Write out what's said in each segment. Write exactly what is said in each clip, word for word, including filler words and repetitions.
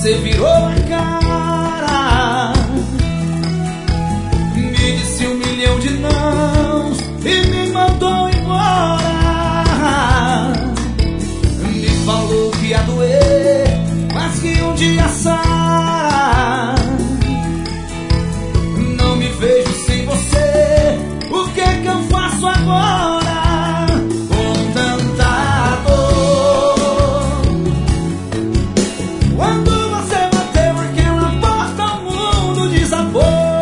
você virou a cara, me disse um milhão de nãos e me mandou embora. Me falou que ia doer, mas que um dia sara. Não me vejo sem você, o que é que eu faço agora com tanta dor? Quando você bateu aquela porta, o mundo desabou.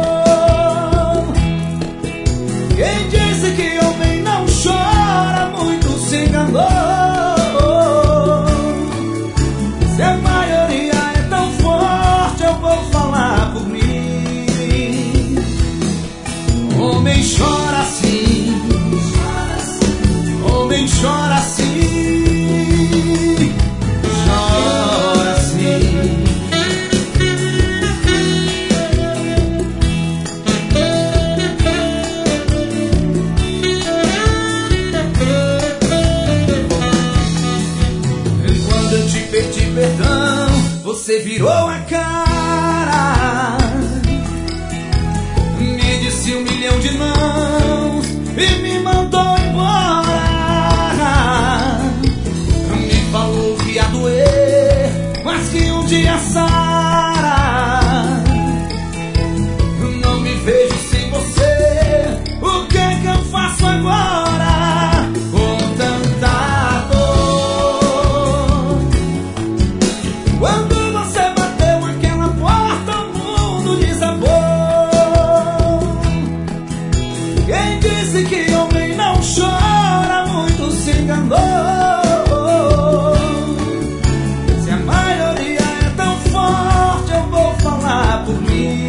Quem disse que homem não chora muito se enganou. Se a maioria é tão forte, eu vou falar por mim. Homem chora assim, homem chora assim, chora assim. Quando eu te pedi perdão, você virou a cara, me disse um milhão de nãos e me mandou embora. Me falou que ia doer, mas que um dia sara. Não me vejo sem você, o que é que eu faço agora com tanta dor? Quando você bateu aquela porta, o mundo desabou. Quem disse que homem não chora muito se enganou. Se a maioria é tão forte, eu vou falar por mim.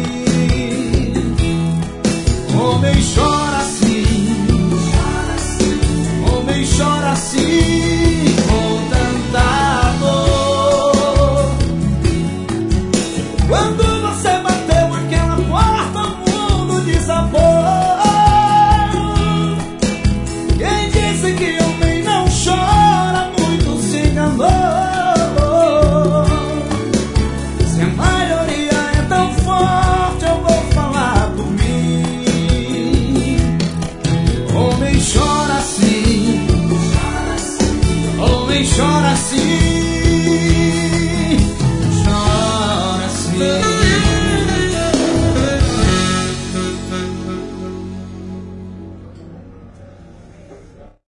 Homem chora assim, homem chora assim, com tanta dor. Quando você bateu aquela porta, o mundo desabou. Quem disse que homem não chora muito se enganou. Se a maioria é tão forte, eu vou falar por mim. Homem chora assim, homem chora assim.